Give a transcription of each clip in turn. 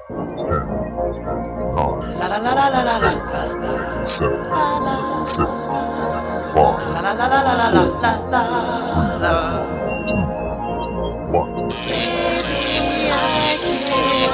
10, 9, La la la la la la la 8, 7, 6, 5, la la la la la la 4, la la. 3, 2, 1. Baby, I can't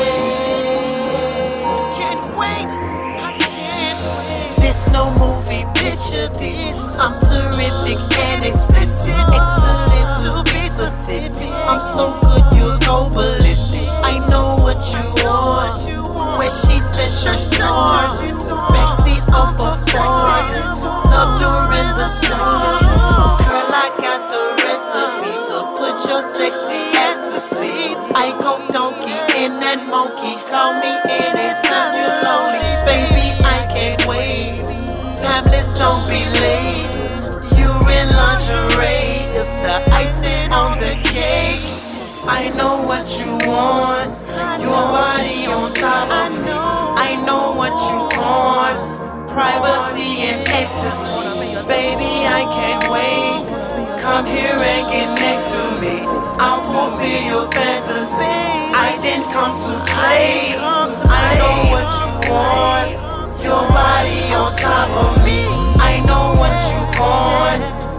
wait. Can't wait. I can't wait. This no movie, picture this. I'm terrific and explicit, excellent to be specific. I'm so good you go ballistic. I know what you want. Where she said shirts torn, backseat off a Ford, love during the storm. Girl, I got the recipe to put your sexy ass to sleep. I go donkey in that monkey, call me anytime you're lonely. Baby, I can't wait. Timeless, don't be late. You in lingerie, it's the icing on the cake. I know what you want, your body on top of me. I know what you want, privacy and ecstasy. Baby, I can't wait. Come here and get next to me. I won't be your fantasy. I didn't come to play. I know what you want, your body on top of me. I know what you want,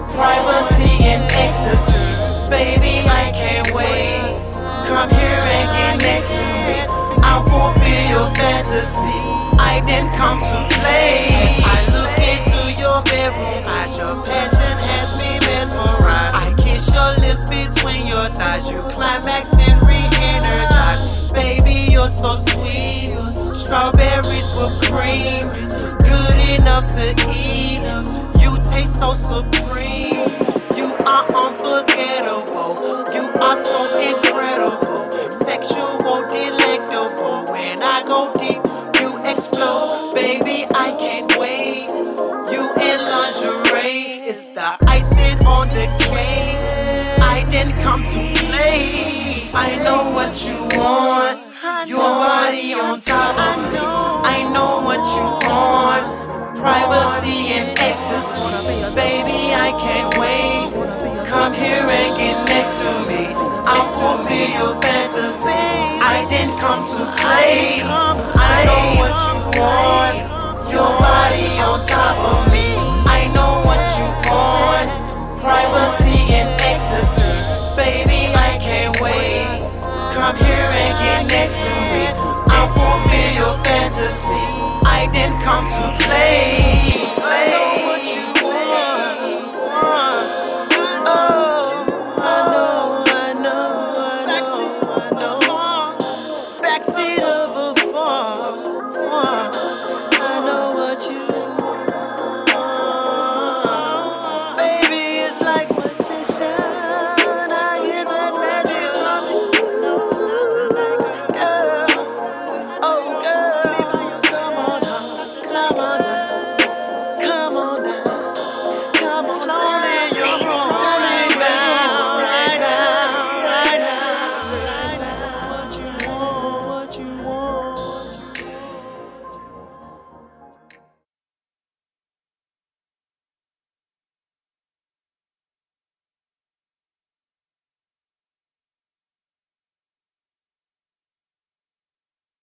privacy and ecstasy. Baby, I can't wait. Come here and get next to me. I won't be your fantasy. I didn't come to play. I look into your bedroom eyes. Your passion has me mesmerized. I kiss your lips between your thighs. You climax then re-energize. Baby, you're so sweet. Strawberries with cream. Good enough to eat. You taste so supreme. You are unforgettable. You are so incredible. Sexual delectable. When I go deep, you explode. Baby, I can't wait. You in lingerie. It's the icing on the cake. I didn't come to play. I know what you want. Your body on top of me. I know what you want. Privacy and ecstasy. Baby, I can't wait. Come here and get next to me. I won't be your fantasy. I didn't come to play. I know what you want. Your body on top of me. I know what you want. Privacy and ecstasy. Baby, I can't wait. Come here and get next to me. I won't be your fantasy. I didn't come to play.